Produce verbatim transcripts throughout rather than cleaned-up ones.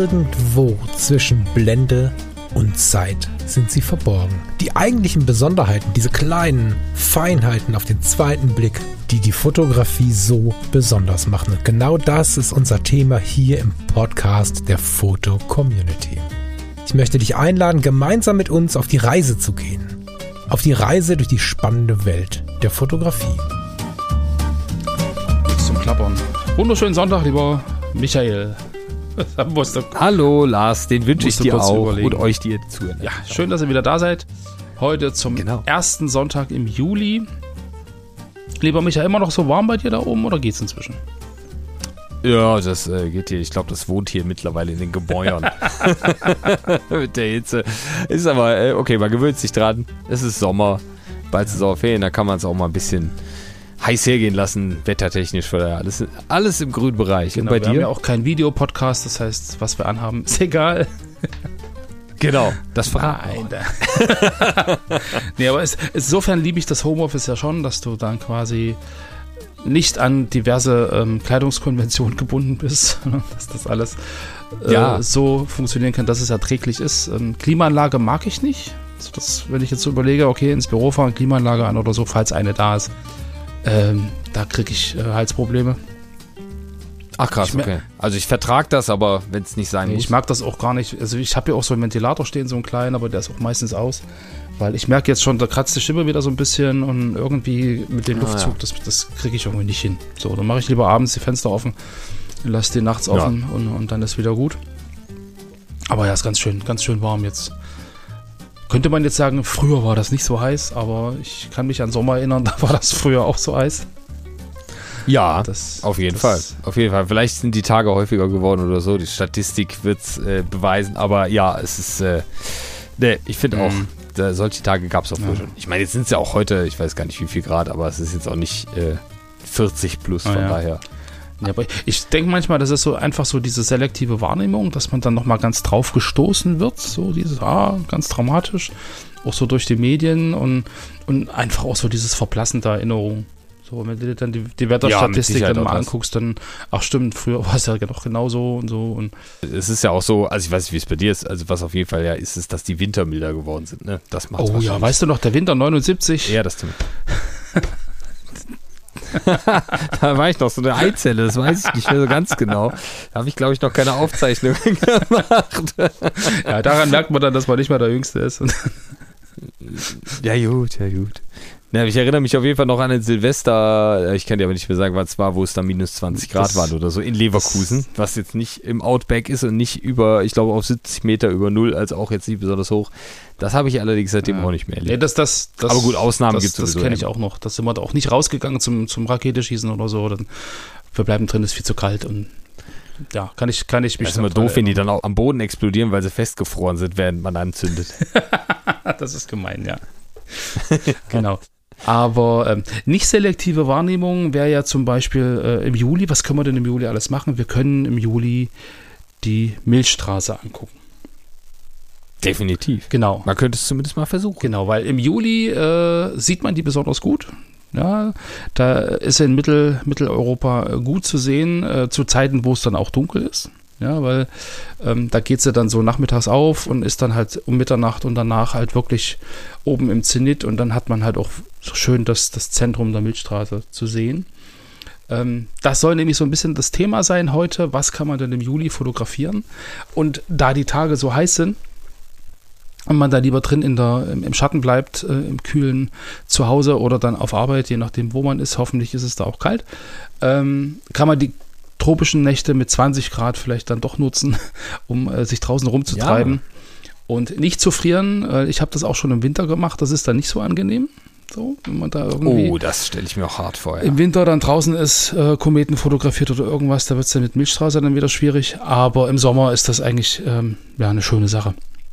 irgendwo zwischen Blende und Zeit sind sie verborgen. Die eigentlichen Besonderheiten, diese kleinen Feinheiten auf den zweiten Blick, die die Fotografie so besonders machen. Und genau das ist unser Thema hier im Podcast der Foto-Community. Ich möchte dich einladen, gemeinsam mit uns auf die Reise zu gehen. Auf die Reise durch die spannende Welt der Fotografie. Zum Klappern. Wunderschönen Sonntag, lieber Michael. Hallo Lars, den wünsche ich dir auch überlegen. und euch, die ihr zuhören. Ja, schön, dass ihr wieder da seid. Heute zum Genau. ersten Sonntag im Juli. Lieber Michael, immer noch so warm bei dir da oben oder geht's inzwischen? Ja, das äh, geht hier. Ich glaube, das wohnt hier mittlerweile in den Gebäuden. Mit der Hitze. Ist aber, äh, okay, man gewöhnt sich dran. Es ist Sommer, bald ist Sommerferien, da kann man es auch mal ein bisschen heiß hergehen lassen, wettertechnisch. Für alles, alles im grünen Bereich. Genau, und bei wir dir? haben ja auch keinen Videopodcast, das heißt, was wir anhaben, ist egal. Genau, das verraten. Nein. Nee, aber es, insofern liebe ich das Homeoffice ja schon, dass du dann quasi nicht an diverse ähm, Kleidungskonventionen gebunden bist, dass das alles äh, Ja. so funktionieren kann, dass es erträglich ist. Ähm, Klimaanlage mag ich nicht. Also das, wenn ich jetzt so überlege, okay, ins Büro fahren, Klimaanlage an oder so, falls eine da ist, ähm, da kriege ich äh, Halsprobleme. Ach krass, Ich mer- okay. Also ich vertrage das, aber wenn es nicht sein Nee, muss. ich mag das auch gar nicht. Also ich habe ja auch so einen Ventilator stehen, so einen kleinen, aber der ist auch meistens aus. Weil ich merke jetzt schon, da kratzt die Stimme wieder so ein bisschen und irgendwie mit dem Ah, Luftzug, ja. das, das kriege ich irgendwie nicht hin. So, dann mache ich lieber abends die Fenster offen, lasse die nachts offen und, und dann ist wieder gut. Aber ja, ist ganz schön, ganz schön warm jetzt. Könnte man jetzt sagen, früher war das nicht so heiß, aber ich kann mich an Sommer erinnern, da war das früher auch so heiß. Ja, Das- auf jeden das- Fall. Auf jeden Fall. Vielleicht sind die Tage häufiger geworden oder so. Die Statistik wird es äh, beweisen. Aber ja, es ist. Äh, ne, ich finde auch, Mhm. da, solche Tage gab es auch früher Ja. schon. Ich meine, jetzt sind es ja auch heute, ich weiß gar nicht wie viel Grad, aber es ist jetzt auch nicht äh, vierzig plus. Von Ah, ja. daher. Ja, aber ich denke manchmal, das ist so einfach so diese selektive Wahrnehmung, dass man dann nochmal ganz drauf gestoßen wird, so dieses, ah, ganz dramatisch, auch so durch die Medien und, und einfach auch so dieses Verblassen der Erinnerung. So, wenn du dir dann die, die Wetterstatistik Sicherheit dann mal auch das. anguckst, dann, ach stimmt, früher war es ja noch genauso und so. Und Es ist ja auch so, also ich weiß nicht, wie es bei dir ist, also was auf jeden Fall ja ist, ist, dass die Winter milder geworden sind. Ne? Das macht oh ja, weißt du noch, der Winter neunundsiebzig? Ja, das stimmt. Da war ich noch so eine Eizelle, das weiß ich nicht mehr so ganz genau. Da habe ich, glaube ich, noch keine Aufzeichnung gemacht. Ja, daran merkt man dann, dass man nicht mehr der Jüngste ist. Und Ja, gut, ja, gut. Ja, ich erinnere mich auf jeden Fall noch an den Silvester, ich kann dir aber nicht mehr sagen, was es war, wo es da minus zwanzig Grad Das- waren oder so, in Leverkusen, was jetzt nicht im Outback ist und nicht über, ich glaube, auf siebzig Meter über Null, also auch jetzt nicht besonders hoch. Das habe ich allerdings seitdem Ja. auch nicht mehr nee, erlebt. das, das, das, Aber gut, Ausnahmen das, gibt's Das sowieso kenne ich immer. auch noch. Da sind wir da auch nicht rausgegangen zum, zum Raketeschießen oder so. Dann, wir bleiben drin, ist viel zu kalt und ja, kann ich, kann ich mich Das ist immer dran doof, wenn die erinnern. dann auch am Boden explodieren, weil sie festgefroren sind, während man anzündet. Das ist gemein, ja. Genau. Aber ähm, nicht selektive Wahrnehmung wäre ja zum Beispiel äh, im Juli, was können wir denn im Juli alles machen? Wir können im Juli die Milchstraße angucken. Definitiv. Genau. Man könnte es zumindest mal versuchen. Genau, weil im Juli äh, sieht man die besonders gut. Ja, da ist in Mittel, Mitteleuropa äh, gut zu sehen, äh, zu Zeiten, wo es dann auch dunkel ist. Ja, weil ähm, da geht sie dann so nachmittags auf und ist dann halt um Mitternacht und danach halt wirklich oben im Zenit und dann hat man halt auch so schön das, das Zentrum der Milchstraße zu sehen. Ähm, das soll nämlich so ein bisschen das Thema sein heute. Was kann man denn im Juli fotografieren? Und da die Tage so heiß sind, und man da lieber drin in der, im Schatten bleibt, äh, im kühlen Zuhause oder dann auf Arbeit, je nachdem, wo man ist, hoffentlich ist es da auch kalt, ähm, kann man die tropischen Nächte mit zwanzig Grad vielleicht dann doch nutzen, um äh, sich draußen rumzutreiben Ja. und nicht zu frieren. Äh, ich habe das auch schon im Winter gemacht, das ist dann nicht so angenehm, so, wenn man da irgendwie Oh, das stelle ich mir auch hart vor. Ja. im Winter dann draußen ist, äh, Kometen fotografiert oder irgendwas, da wird es dann mit Milchstraße dann wieder schwierig, aber im Sommer ist das eigentlich ähm, ja, eine schöne Sache.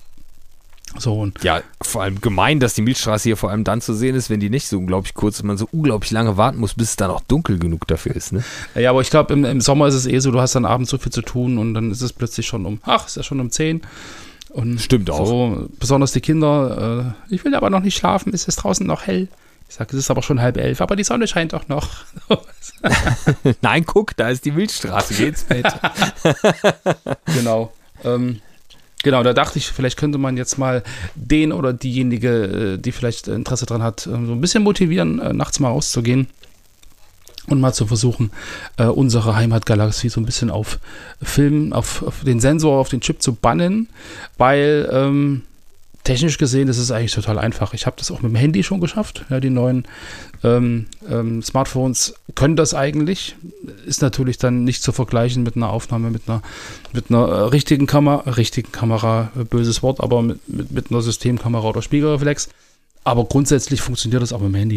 So, und Ja, vor allem gemein, dass die Milchstraße hier vor allem dann zu sehen ist, wenn die nicht so unglaublich kurz ist und man so unglaublich lange warten muss, bis es dann auch dunkel genug dafür ist. Ne? ja, aber ich glaube, im, im Sommer ist es eh so, du hast dann abends so viel zu tun und dann ist es plötzlich schon um, ach, ist ja schon um zehn. Und Stimmt auch. so, besonders die Kinder, äh, ich will aber noch nicht schlafen, ist es draußen noch hell? Ich sage, es ist aber schon halb elf, aber die Sonne scheint doch noch. Nein, guck, da ist die Milchstraße, geh ins Bett. Genau. Ähm, genau, da dachte ich, vielleicht könnte man jetzt mal den oder diejenige, die vielleicht Interesse dran hat, so ein bisschen motivieren, nachts mal rauszugehen und mal zu versuchen, unsere Heimatgalaxie so ein bisschen auf Film, auf, auf den Sensor, auf den Chip zu bannen, weil ähm, technisch gesehen ist es eigentlich total einfach. Ich habe das auch mit dem Handy schon geschafft. Ja, die neuen ähm, ähm, Smartphones können das eigentlich. Ist natürlich dann nicht zu vergleichen mit einer Aufnahme mit einer, mit einer äh, richtigen Kamera, richtigen Kamera, äh, böses Wort, aber mit, mit, mit einer Systemkamera oder Spiegelreflex. Aber grundsätzlich funktioniert das auch mit dem Handy.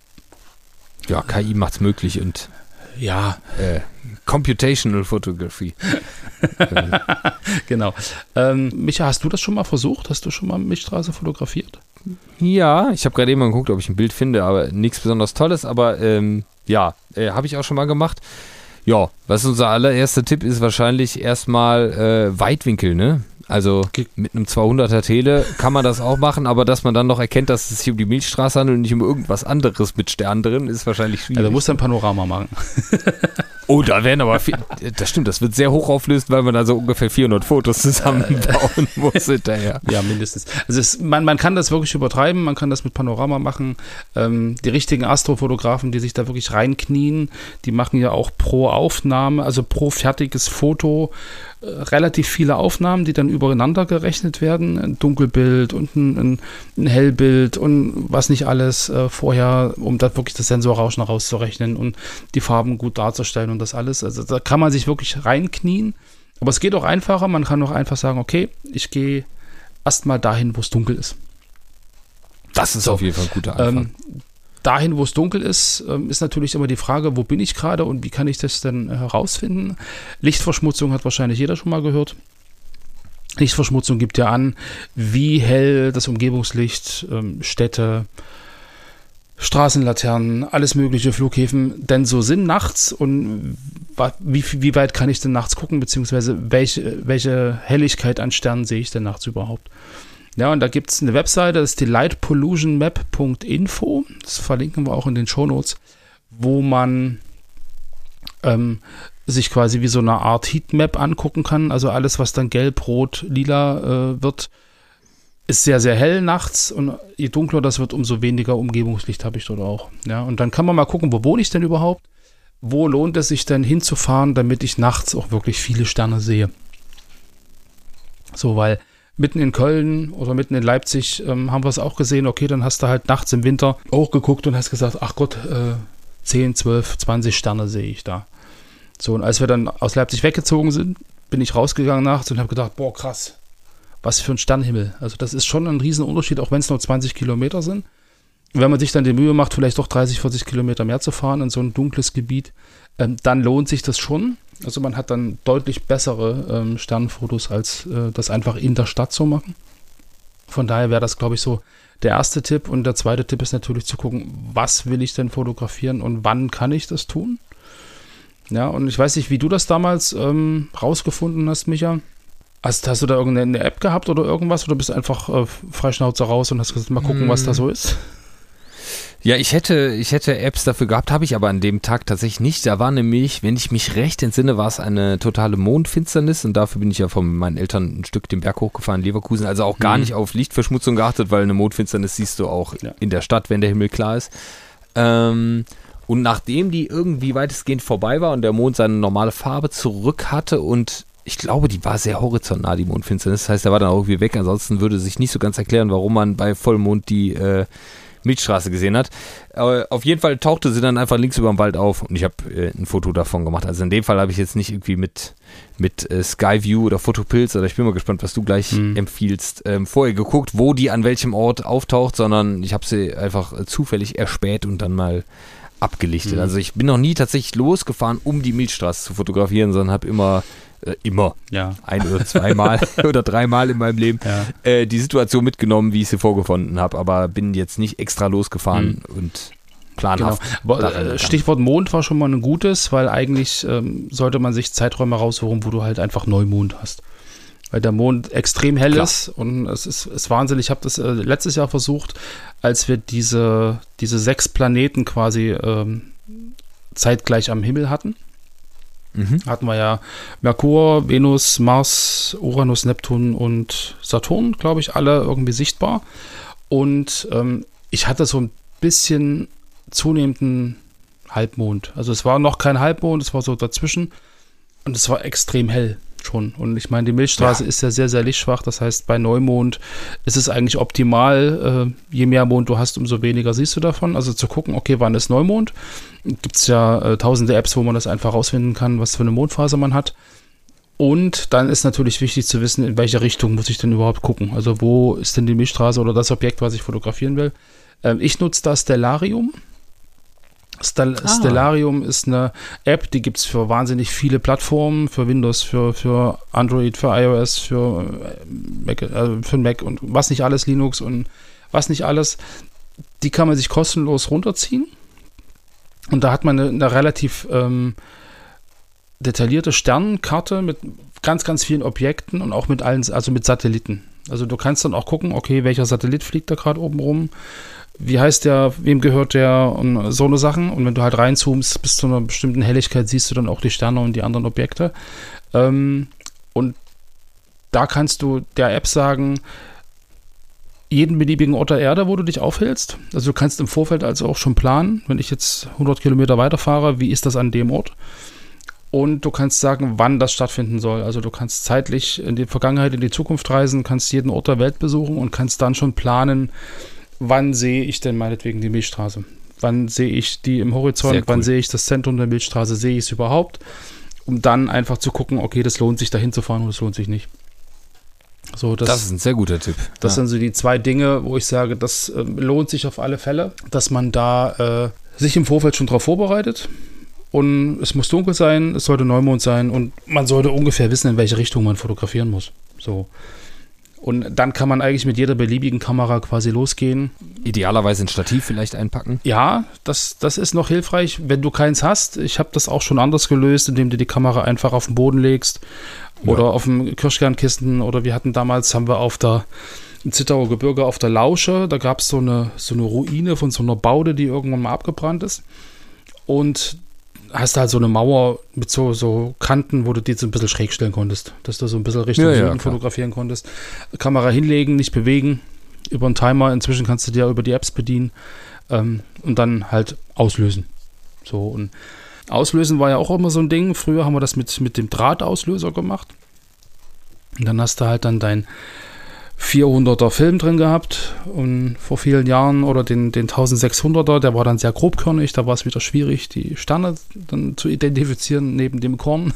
Ja, K I macht's möglich und ja, äh, Computational Photography. Genau. Ähm, Micha, hast du das schon mal versucht? Hast du schon mal Milchstraße fotografiert? Ja, ich habe gerade eben mal geguckt, ob ich ein Bild finde, aber nichts besonders Tolles, aber ähm, ja, äh, habe ich auch schon mal gemacht. Ja, was unser allererster Tipp ist, wahrscheinlich erstmal äh, Weitwinkel, ne? Also mit einem zweihunderter Tele kann man das auch machen, aber dass man dann noch erkennt, dass es sich um die Milchstraße handelt und nicht um irgendwas anderes mit Sternen drin, ist wahrscheinlich schwierig. Ja, da muss ein Panorama machen. Oh, da werden aber viel, das stimmt, das wird sehr hochauflösend, weil man da so ungefähr vierhundert Fotos zusammenbauen muss hinterher. Ja, mindestens. Also es, man, man kann das wirklich übertreiben, man kann das mit Panorama machen. Ähm, die richtigen Astrofotografen, die sich da wirklich reinknien, die machen ja auch pro Aufnahme, also pro fertiges Foto äh, relativ viele Aufnahmen, die dann übereinander gerechnet werden. Ein Dunkelbild und ein, ein, ein Hellbild und was nicht alles äh, vorher, um da wirklich das Sensorrauschen rauszurechnen und die Farben gut darzustellen und das alles. Also da kann man sich wirklich reinknien. Aber es geht auch einfacher. Man kann auch einfach sagen, okay, ich gehe erstmal dahin, wo es dunkel ist. Das ist so, auf jeden Fall ein guter Anfang. Ähm, dahin, wo es dunkel ist, ähm, ist natürlich immer die Frage, wo bin ich gerade und wie kann ich das denn herausfinden? Lichtverschmutzung hat wahrscheinlich jeder schon mal gehört. Lichtverschmutzung gibt ja an, wie hell das Umgebungslicht, ähm, Städte, Straßenlaternen, alles mögliche, Flughäfen denn so sind nachts und wie, wie weit kann ich denn nachts gucken, beziehungsweise welche, welche Helligkeit an Sternen sehe ich denn nachts überhaupt. Ja, und da gibt es eine Webseite, das ist die light pollution map punkt info, das verlinken wir auch in den Shownotes, wo man ähm, sich quasi wie so eine Art Heatmap angucken kann, also alles, was dann gelb, rot, lila äh, wird, ist sehr, sehr hell nachts und je dunkler das wird, umso weniger Umgebungslicht habe ich dort auch. Ja, und dann kann man mal gucken, wo wohne ich denn überhaupt? Wo lohnt es sich denn hinzufahren, damit ich nachts auch wirklich viele Sterne sehe? So, weil mitten in Köln oder mitten in Leipzig ähm, haben wir es auch gesehen, okay, dann hast du halt nachts im Winter hochgeguckt und hast gesagt, ach Gott, äh, zehn, zwölf, zwanzig Sterne sehe ich da. So, und als wir dann aus Leipzig weggezogen sind, bin ich rausgegangen nachts und habe gedacht, boah, krass. Was für ein Sternenhimmel. Also das ist schon ein Riesenunterschied, auch wenn es nur zwanzig Kilometer sind. Wenn man sich dann die Mühe macht, vielleicht doch dreißig, vierzig Kilometer mehr zu fahren in so ein dunkles Gebiet, ähm, dann lohnt sich das schon. Also man hat dann deutlich bessere ähm, Sternenfotos, als äh, das einfach in der Stadt zu machen. Von daher wäre das, glaube ich, so der erste Tipp. Und der zweite Tipp ist natürlich zu gucken, was will ich denn fotografieren und wann kann ich das tun? Ja, und ich weiß nicht, wie du das damals ähm, rausgefunden hast, Micha. Hast, hast du da irgendeine App gehabt oder irgendwas? Oder bist du einfach äh, Freischnauze raus und hast gesagt, mal gucken, mm. was da so ist? Ja, ich hätte, ich hätte Apps dafür gehabt, habe ich aber an dem Tag tatsächlich nicht. Da war nämlich, wenn ich mich recht entsinne, war es eine totale Mondfinsternis und dafür bin ich ja von meinen Eltern ein Stück den Berg hochgefahren, Leverkusen, also auch gar mm. nicht auf Lichtverschmutzung geachtet, weil eine Mondfinsternis siehst du auch ja. in der Stadt, wenn der Himmel klar ist. Ähm, und nachdem die irgendwie weitestgehend vorbei war und der Mond seine normale Farbe zurück hatte und ich glaube, die war sehr horizontal, die Mondfinsternis. Das heißt, der war dann auch irgendwie weg. Ansonsten würde sich nicht so ganz erklären, warum man bei Vollmond die äh, Milchstraße gesehen hat. Aber auf jeden Fall tauchte sie dann einfach links über dem Wald auf und ich habe äh, ein Foto davon gemacht. Also in dem Fall habe ich jetzt nicht irgendwie mit, mit äh, Skyview oder Photopilz, oder ich bin mal gespannt, was du gleich mhm. empfiehlst, ähm, vorher geguckt, wo die an welchem Ort auftaucht, sondern ich habe sie einfach äh, zufällig erspäht und dann mal abgelichtet. Mhm. Also ich bin noch nie tatsächlich losgefahren, um die Milchstraße zu fotografieren, sondern habe immer Äh, immer, ja. ein oder zweimal oder dreimal in meinem Leben ja. äh, die Situation mitgenommen, wie ich sie vorgefunden habe, aber bin jetzt nicht extra losgefahren mhm. und planhaft. Genau. Aber, Stichwort Mond war schon mal ein gutes, weil eigentlich ähm, sollte man sich Zeiträume raussuchen, wo du halt einfach Neumond hast. Weil der Mond extrem hell Klar. ist und es ist, ist Wahnsinn. Ich habe das äh, letztes Jahr versucht, als wir diese, diese sechs Planeten quasi ähm, zeitgleich am Himmel hatten. Mhm. Hatten wir ja Merkur, Venus, Mars, Uranus, Neptun und Saturn, glaube ich, alle irgendwie sichtbar. Und ähm, ich hatte so ein bisschen zunehmenden Halbmond. Also es war noch kein Halbmond, es war so dazwischen. Und es war extrem hell schon. Und ich meine, die Milchstraße ja. ist ja sehr, sehr lichtschwach. Das heißt, bei Neumond ist es eigentlich optimal. Äh, je mehr Mond du hast, umso weniger siehst du davon. Also zu gucken, okay, wann ist Neumond? Gibt es ja äh, tausende Apps, wo man das einfach rausfinden kann, was für eine Mondphase man hat. Und dann ist natürlich wichtig zu wissen, in welche Richtung muss ich denn überhaupt gucken. Also wo ist denn die Milchstraße oder das Objekt, was ich fotografieren will. Ähm, ich nutze da Stellarium. Stel- ah. Stellarium ist eine App, die gibt es für wahnsinnig viele Plattformen, für Windows, für, für Android, für iOS, für Mac, äh, für Mac und was nicht alles, Linux und was nicht alles. Die kann man sich kostenlos runterziehen. Und da hat man eine, eine relativ ähm, detaillierte Sternenkarte mit ganz, ganz vielen Objekten und auch mit allen, also mit Satelliten. Also du kannst dann auch gucken, okay, welcher Satellit fliegt da gerade oben rum, wie heißt der, wem gehört der und so eine Sachen. Und wenn du halt reinzoomst bis zu einer bestimmten Helligkeit, siehst du dann auch die Sterne und die anderen Objekte. Ähm, und da kannst du der App sagen, jeden beliebigen Ort der Erde, wo du dich aufhältst. Also du kannst im Vorfeld also auch schon planen, wenn ich jetzt hundert Kilometer weiterfahre, wie ist das an dem Ort? Und du kannst sagen, wann das stattfinden soll. Also du kannst zeitlich in die Vergangenheit, in die Zukunft reisen, kannst jeden Ort der Welt besuchen und kannst dann schon planen, wann sehe ich denn meinetwegen die Milchstraße? Wann sehe ich die im Horizont? Cool. Wann sehe ich das Zentrum der Milchstraße? Sehe ich es überhaupt? Um dann einfach zu gucken, okay, das lohnt sich dahin zu fahren oder das lohnt sich nicht. So, das, das ist ein sehr guter Tipp. Das ja. sind so die zwei Dinge, wo ich sage, das äh, lohnt sich auf alle Fälle, dass man da äh, sich im Vorfeld schon drauf vorbereitet. Und es muss dunkel sein, es sollte Neumond sein und man sollte ungefähr wissen, in welche Richtung man fotografieren muss. So. Und dann kann man eigentlich mit jeder beliebigen Kamera quasi losgehen. Idealerweise ein Stativ vielleicht einpacken. Ja, das, das ist noch hilfreich, wenn du keins hast. Ich habe das auch schon anders gelöst, indem du die Kamera einfach auf den Boden legst oder ja. auf dem Kirschkernkissen. Oder wir hatten damals, haben wir auf der im Zittauer Gebirge auf der Lausche, da gab es so eine, so eine Ruine von so einer Baude, die irgendwann mal abgebrannt ist. Und hast halt so eine Mauer mit so, so Kanten, wo du die so ein bisschen schräg stellen konntest, dass du so ein bisschen Richtung ja, Süden ja, fotografieren konntest. Kamera hinlegen, nicht bewegen, über einen Timer, inzwischen kannst du dir über die Apps bedienen ähm, und dann halt auslösen. So, und auslösen war ja auch immer so ein Ding. Früher haben wir das mit, mit dem Drahtauslöser gemacht. Und dann hast du halt dann dein vierhunderter Film drin gehabt und vor vielen Jahren oder den, den eintausendsechshunderter, der war dann sehr grobkörnig, da war es wieder schwierig, die Sterne dann zu identifizieren neben dem Korn.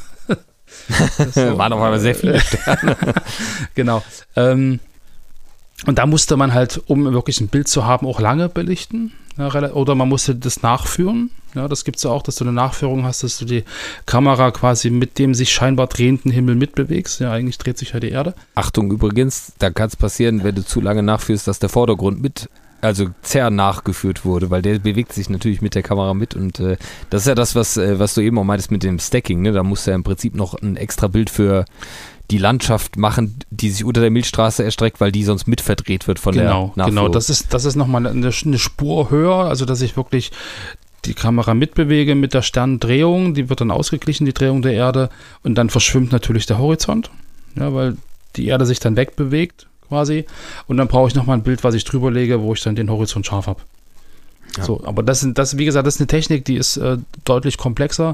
So, waren auf einmal sehr viele Sterne. Genau. Ähm, und da musste man halt, um wirklich ein Bild zu haben, auch lange belichten. Ja, oder man musste das nachführen. Ja, das gibt es ja auch, dass du eine Nachführung hast, dass du die Kamera quasi mit dem sich scheinbar drehenden Himmel mitbewegst. Ja, eigentlich dreht sich ja die Erde. Achtung übrigens, da kann es passieren, wenn du zu lange nachführst, dass der Vordergrund mit, also zerr nachgeführt wurde, weil der bewegt sich natürlich mit der Kamera mit und äh, das ist ja das, was, äh, was du eben auch meintest mit dem Stacking, ne? Da musst du ja im Prinzip noch ein extra Bild für die Landschaft machen, die sich unter der Milchstraße erstreckt, weil die sonst mit verdreht wird von genau, der Nachführung. Genau, das ist, das ist nochmal eine, eine Spur höher, also dass ich wirklich die Kamera mitbewege mit der Sterndrehung, die wird dann ausgeglichen, die Drehung der Erde, und dann verschwimmt natürlich der Horizont, ja, weil die Erde sich dann wegbewegt quasi, und dann brauche ich nochmal ein Bild, was ich drüber lege, wo ich dann den Horizont scharf habe. Ja. So, aber das sind, das, wie gesagt, das ist eine Technik, die ist äh, deutlich komplexer.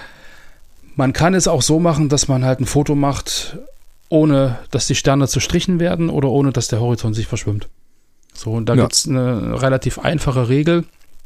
Man kann es auch so machen, dass man halt ein Foto macht, ohne dass die Sterne zu Strichen werden oder ohne dass der Horizont sich verschwimmt. So, und da ja. gibt es eine relativ einfache Regel.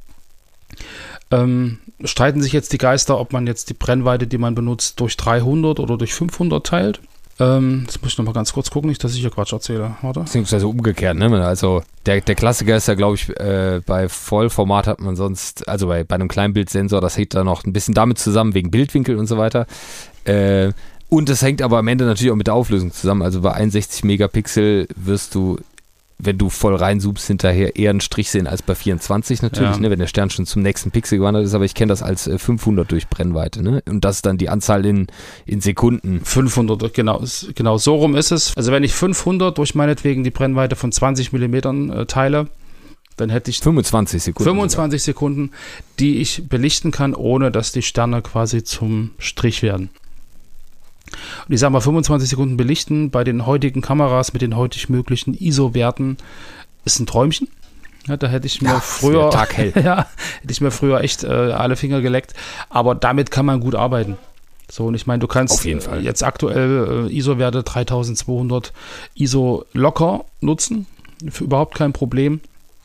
Ähm, streiten sich jetzt die Geister, ob man jetzt die Brennweite, die man benutzt, durch dreihundert oder durch fünfhundert teilt. Ähm, das muss ich nochmal ganz kurz gucken, nicht, dass ich hier Quatsch erzähle. Warte. Beziehungsweise umgekehrt, ne? Also der, der Klassiker ist ja, glaube ich, äh, bei Vollformat hat man sonst, also bei, bei einem Kleinbildsensor, das hängt da noch ein bisschen damit zusammen, wegen Bildwinkel und so weiter. Äh, und das hängt aber am Ende natürlich auch mit der Auflösung zusammen. Also bei einundsechzig Megapixel wirst du, wenn du voll reinzoomst, hinterher eher einen Strich sehen als bei vierundzwanzig natürlich, ja. ne, wenn der Stern schon zum nächsten Pixel gewandert ist, aber ich kenne das als äh, fünfhundert durch Brennweite, ne? Und das ist dann die Anzahl in, in Sekunden. fünfhundert, genau, genau, so rum ist es. Also wenn ich fünfhundert durch meinetwegen die Brennweite von zwanzig Millimetern äh, teile, dann hätte ich fünfundzwanzig Sekunden. fünfundzwanzig sogar. Sekunden, die ich belichten kann, ohne dass die Sterne quasi zum Strich werden. Und ich sage mal, fünfundzwanzig Sekunden belichten bei den heutigen Kameras mit den heutig möglichen I S O-Werten ist ein Träumchen. Ja, da hätte ich mir ja, früher taghell. ja, hätte ich mir früher echt äh, alle Finger geleckt. Aber damit kann man gut arbeiten. So, und ich meine, du kannst Auf jeden Fall. jetzt aktuell äh, I S O-Werte dreitausendzweihundert I S O locker nutzen. Für überhaupt kein Problem.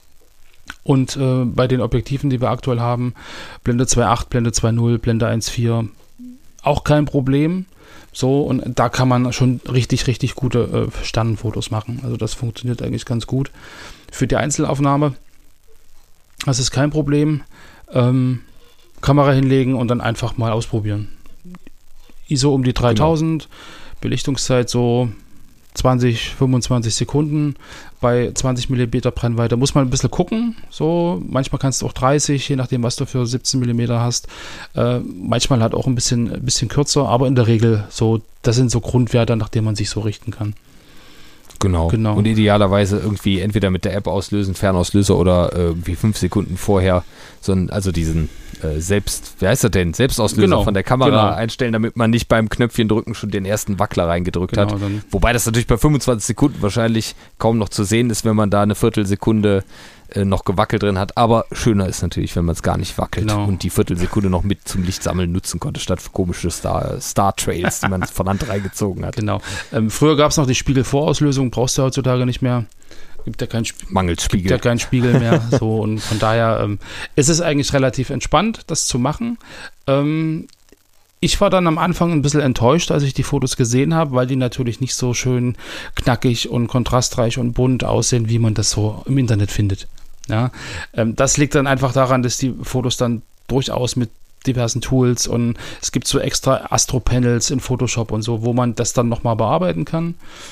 Und äh, bei den Objektiven, die wir aktuell haben, Blende zwei Komma acht, Blende zwei Komma null, Blende eins Komma vier, auch kein Problem. So, und da kann man schon richtig, richtig gute äh, Sternenfotos machen. Also das funktioniert eigentlich ganz gut. Für die Einzelaufnahme, das ist kein Problem. Ähm, Kamera hinlegen und dann einfach mal ausprobieren. I S O um die dreitausend, genau. Belichtungszeit so zwanzig, fünfundzwanzig Sekunden. Bei zwanzig Millimeter Brennweite muss man ein bisschen gucken. So, manchmal kannst du auch dreißig, je nachdem, was du für siebzehn Millimeter hast. Äh, manchmal halt auch ein bisschen, ein bisschen kürzer, aber in der Regel so, das sind so Grundwerte, nach denen man sich so richten kann. Genau. genau. Und idealerweise irgendwie entweder mit der App auslösen, Fernauslöser oder äh, irgendwie fünf Sekunden vorher, so ein, also diesen äh, Selbst, wie heißt das denn? Selbstauslöser genau. von der Kamera genau. einstellen, damit man nicht beim Knöpfchen drücken schon den ersten Wackler reingedrückt genau, hat. Wobei das natürlich bei fünfundzwanzig Sekunden wahrscheinlich kaum noch zu sehen ist, wenn man da eine Viertelsekunde äh, noch gewackelt drin hat. Aber schöner ist natürlich, wenn man es gar nicht wackelt genau. und die Viertelsekunde noch mit zum Lichtsammeln nutzen konnte, statt für komische Star, Star Trails, die man von Hand reingezogen hat. Genau. Ähm, früher gab es noch die Spiegelvorauslösung, brauchst du heutzutage nicht mehr. Gibt ja keinen Sp- Mangels Spiegel. Gibt ja keinen Spiegel mehr. So, und von daher ähm, ist es eigentlich relativ entspannt, das zu machen. Ähm, ich war dann am Anfang ein bisschen enttäuscht, als ich die Fotos gesehen habe, weil die natürlich nicht so schön knackig und kontrastreich und bunt aussehen, wie man das so im Internet findet. Ja, ähm, das liegt dann einfach daran, dass die Fotos dann durchaus mit diversen Tools und es gibt so extra Astro-Panels in Photoshop und so, wo man das dann nochmal bearbeiten kann.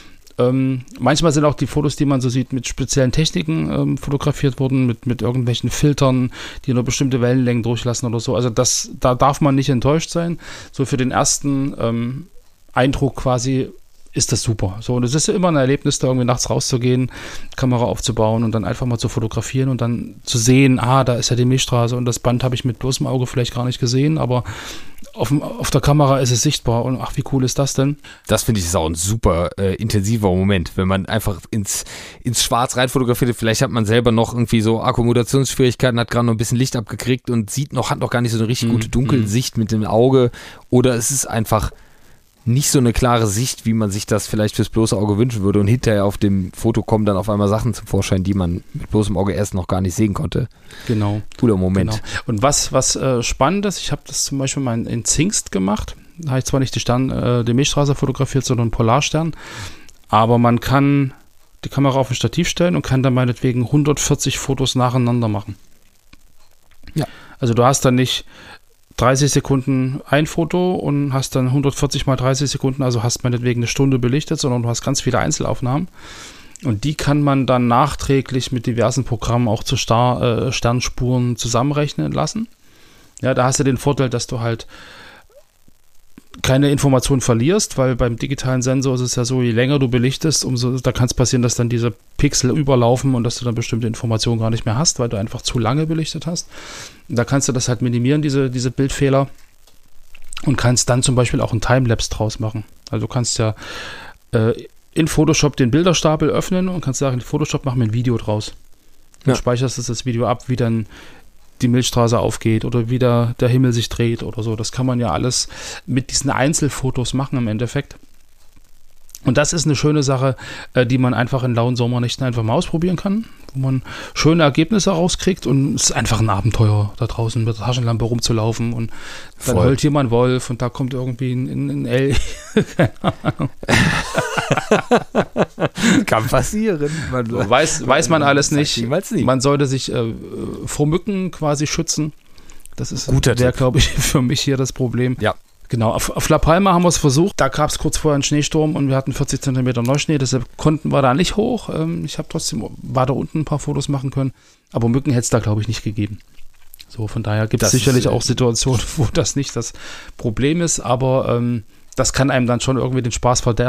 Ähm, manchmal sind auch die Fotos, die man so sieht, mit speziellen Techniken ähm, fotografiert worden, mit, mit irgendwelchen Filtern, die nur bestimmte Wellenlängen durchlassen oder so. Also das, da darf man nicht enttäuscht sein. So für den ersten ähm, Eindruck quasi ist das super. So, und es ist ja immer ein Erlebnis, da irgendwie nachts rauszugehen, Kamera aufzubauen und dann einfach mal zu fotografieren und dann zu sehen, ah, da ist ja die Milchstraße und das Band habe ich mit bloßem Auge vielleicht gar nicht gesehen, aber auf, auf der Kamera ist es sichtbar und ach, wie cool ist das denn? Das finde ich ist auch ein super äh, intensiver Moment, wenn man einfach ins, ins Schwarz rein fotografiert. Vielleicht hat man selber noch irgendwie so Akkommodationsschwierigkeiten, hat gerade noch ein bisschen Licht abgekriegt und sieht noch, hat noch gar nicht so eine richtig gute Dunkelsicht mit dem Auge oder es ist einfach nicht so eine klare Sicht, wie man sich das vielleicht fürs bloße Auge wünschen würde und hinterher auf dem Foto kommen dann auf einmal Sachen zum Vorschein, die man mit bloßem Auge erst noch gar nicht sehen konnte. Genau. Cooler Moment. Genau. Und was, was äh, spannend ist, ich habe das zum Beispiel mal in, in Zingst gemacht, da habe ich zwar nicht die, Stern, äh, die Milchstraße fotografiert, sondern einen Polarstern, aber man kann die Kamera auf ein Stativ stellen und kann dann meinetwegen hundertvierzig Fotos nacheinander machen. Ja. Also du hast dann nicht dreißig Sekunden ein Foto und hast dann hundertvierzig mal dreißig Sekunden, also hast meinetwegen eine Stunde belichtet, sondern du hast ganz viele Einzelaufnahmen und die kann man dann nachträglich mit diversen Programmen auch zu Star, äh, Sternspuren zusammenrechnen lassen. Ja, da hast du den Vorteil, dass du halt keine Information verlierst, weil beim digitalen Sensor ist es ja so, je länger du belichtest, umso, da kann es passieren, dass dann diese Pixel überlaufen und dass du dann bestimmte Informationen gar nicht mehr hast, weil du einfach zu lange belichtet hast. Da kannst du das halt minimieren, diese, diese Bildfehler und kannst dann zum Beispiel auch einen Timelapse draus machen. Also du kannst ja äh, in Photoshop den Bilderstapel öffnen und kannst sagen, in Photoshop mach mir ein Video draus. Dann ja. speicherst du das Video ab, wie dann die Milchstraße aufgeht oder wie der, der Himmel sich dreht oder so. Das kann man ja alles mit diesen Einzelfotos machen im Endeffekt. Und das ist eine schöne Sache, äh, die man einfach in lauen Sommernächten einfach mal ausprobieren kann, wo man schöne Ergebnisse rauskriegt und es ist einfach ein Abenteuer, da draußen mit der Taschenlampe rumzulaufen und dann heult hier mal ein Wolf und da kommt irgendwie ein, ein, ein Elch. Keine Ahnung. Kann passieren. Man, weiß, weiß man alles nicht. nicht. Man sollte sich äh, vor Mücken quasi schützen. Das ist wäre, glaube ich, für mich hier das Problem. Ja. Genau, auf, auf La Palma haben wir es versucht. Da gab es kurz vorher einen Schneesturm und wir hatten vierzig Zentimeter Neuschnee, deshalb konnten wir da nicht hoch. Ich habe trotzdem weiter unten ein paar Fotos machen können, aber Mücken hätte es da, glaube ich, nicht gegeben. So, von daher gibt es sicherlich auch Situationen, wo das nicht das Problem ist, aber ähm, das kann einem dann schon irgendwie den Spaß verderben.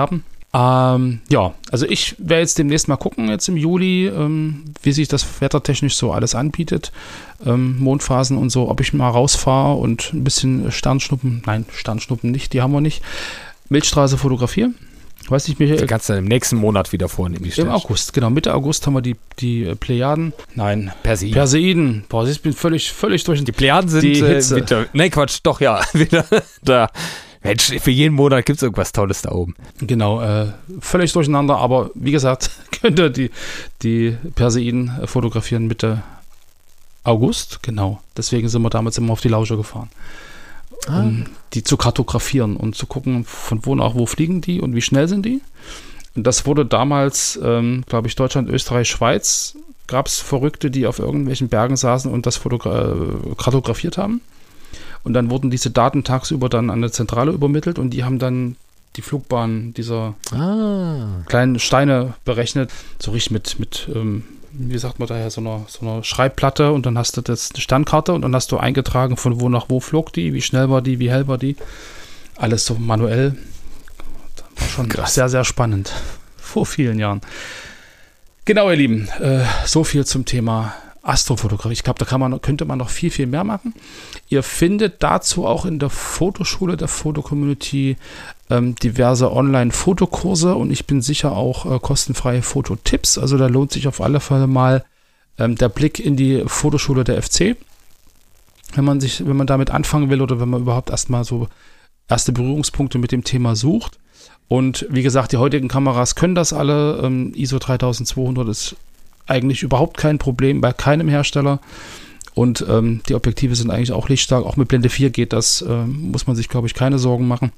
Ähm, ja, also ich werde jetzt demnächst mal gucken, jetzt im Juli, ähm, wie sich das wettertechnisch so alles anbietet. Ähm, Mondphasen und so, ob ich mal rausfahre und ein bisschen Sternschnuppen, nein, Sternschnuppen nicht, die haben wir nicht. Milchstraße fotografieren. Weiß nicht, Michael. Die kannst du im nächsten Monat wieder vornehmen. Die Im August, genau. Mitte August haben wir die, die Plejaden. Nein, Perseiden. Perseiden. Boah, ich bin völlig, völlig durch. Die Plejaden sind die äh, Hitze. Winter. Nee, Quatsch, doch, ja. Wieder da. Mensch, für jeden Monat gibt es irgendwas Tolles da oben. Genau, äh, völlig durcheinander, aber wie gesagt, könnt ihr die, die Perseiden fotografieren Mitte August, genau. Deswegen sind wir damals immer auf die Lauscher gefahren. Ah. Um die zu kartografieren und zu gucken, von wo nach wo fliegen die und wie schnell sind die. Und das wurde damals, ähm, glaube ich, Deutschland, Österreich, Schweiz, gab es Verrückte, die auf irgendwelchen Bergen saßen und das fotogra- äh, kartografiert haben. Und dann wurden diese Daten tagsüber dann an eine Zentrale übermittelt und die haben dann die Flugbahn dieser ah. kleinen Steine berechnet, so richtig mit, mit ähm, wie sagt man daher, so einer, so einer Schreibplatte und dann hast du das eine Sternkarte und dann hast du eingetragen, von wo nach wo flog die, wie schnell war die, wie hell war die. Alles so manuell. Das war schon Krass. sehr, sehr spannend. Vor vielen Jahren. Genau, ihr Lieben, äh, so viel zum Thema Astrofotografie. Ich glaube, da kann man, könnte man noch viel, viel mehr machen. Ihr findet dazu auch in der Fotoschule der Fotocommunity ähm, diverse Online-Fotokurse und ich bin sicher auch äh, kostenfreie Fototipps. Also da lohnt sich auf alle Fälle mal ähm, der Blick in die Fotoschule der F C. Wenn man sich, wenn man damit anfangen will oder wenn man überhaupt erstmal so erste Berührungspunkte mit dem Thema sucht. Und wie gesagt, die heutigen Kameras können das alle. Ähm, I S O dreitausendzweihundert ist eigentlich überhaupt kein Problem bei keinem Hersteller und ähm, die Objektive sind eigentlich auch lichtstark, auch mit Blende vier geht das, äh, muss man sich glaube ich keine Sorgen machen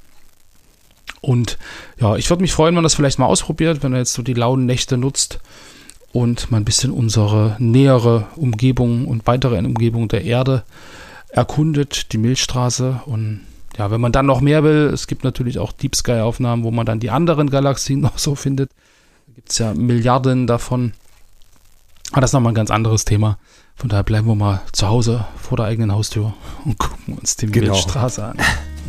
und ja, ich würde mich freuen, wenn man das vielleicht mal ausprobiert, wenn er jetzt so die lauen Nächte nutzt und mal ein bisschen unsere nähere Umgebung und weitere Umgebung der Erde erkundet, die Milchstraße und ja, wenn man dann noch mehr will, es gibt natürlich auch Deep Sky Aufnahmen, wo man dann die anderen Galaxien noch so findet, da gibt es ja Milliarden davon. Aber das ist nochmal ein ganz anderes Thema. Von daher bleiben wir mal zu Hause vor der eigenen Haustür und gucken uns die genau. Milchstraße an.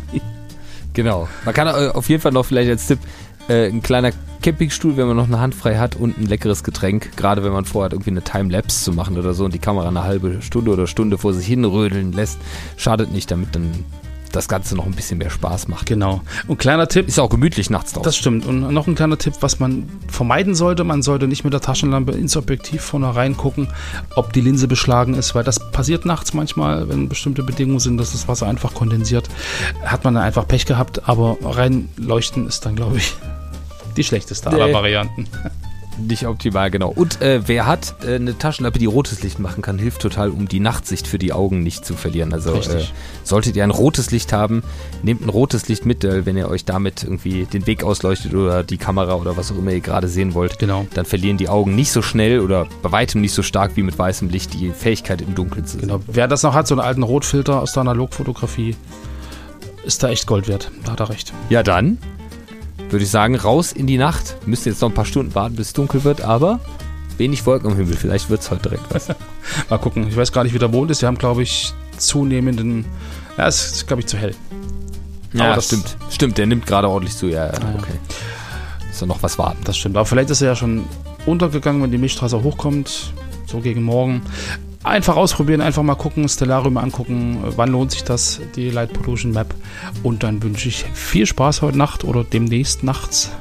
Genau. Man kann auf jeden Fall noch vielleicht als Tipp äh, ein kleiner Campingstuhl, wenn man noch eine Hand frei hat und ein leckeres Getränk. Gerade wenn man vorhat, irgendwie eine Timelapse zu machen oder so und die Kamera eine halbe Stunde oder Stunde vor sich hinrödeln lässt. Schadet nicht, damit dann das Ganze noch ein bisschen mehr Spaß macht. Genau. Und kleiner Tipp. Ist auch gemütlich nachts drauf. Das stimmt. Und noch ein kleiner Tipp, was man vermeiden sollte. Man sollte nicht mit der Taschenlampe ins Objektiv vorne reingucken, ob die Linse beschlagen ist, weil das passiert nachts manchmal, wenn bestimmte Bedingungen sind, dass das Wasser einfach kondensiert. Hat man dann einfach Pech gehabt, aber reinleuchten ist dann, glaube ich, die schlechteste aller Varianten. Nicht optimal, genau. Und äh, wer hat äh, eine Taschenlampe, die rotes Licht machen kann, hilft total, um die Nachtsicht für die Augen nicht zu verlieren. Also äh, solltet ihr ein rotes Licht haben, nehmt ein rotes Licht mit, äh, wenn ihr euch damit irgendwie den Weg ausleuchtet oder die Kamera oder was auch immer ihr gerade sehen wollt. Genau. Dann verlieren die Augen nicht so schnell oder bei weitem nicht so stark wie mit weißem Licht die Fähigkeit im Dunkeln zu sehen. Genau. Wer das noch hat, so einen alten Rotfilter aus der Analogfotografie, ist da echt Gold wert. Da hat er recht. Ja, dann würde ich sagen, raus in die Nacht. Müsst jetzt noch ein paar Stunden warten, bis es dunkel wird, aber wenig Wolken am Himmel. Vielleicht wird es heute direkt was. Mal gucken. Ich weiß gar nicht, wie der Mond ist. Wir haben, glaube ich, zunehmenden... Ja, es ist, glaube ich, zu hell. Ja, aber das stimmt. Stimmt, der nimmt gerade ordentlich zu. Ja, ja, okay. Ist da noch was warten. Das stimmt. Aber vielleicht ist er ja schon untergegangen, wenn die Milchstraße hochkommt. So gegen morgen. Einfach ausprobieren, einfach mal gucken, Stellarium angucken, wann lohnt sich das, die Light Pollution Map. Und dann wünsche ich viel Spaß heute Nacht oder demnächst nachts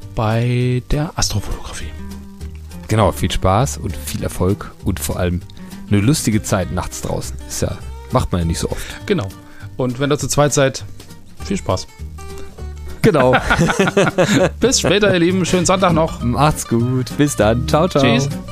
bei der Astrofotografie. Genau, viel Spaß und viel Erfolg und vor allem eine lustige Zeit nachts draußen. Ist ja, macht man ja nicht so oft. Genau. Und wenn ihr zu zweit seid, viel Spaß. Genau. Bis später, ihr Lieben. Schönen Sonntag noch. Macht's gut. Bis dann. Ciao, ciao. Tschüss.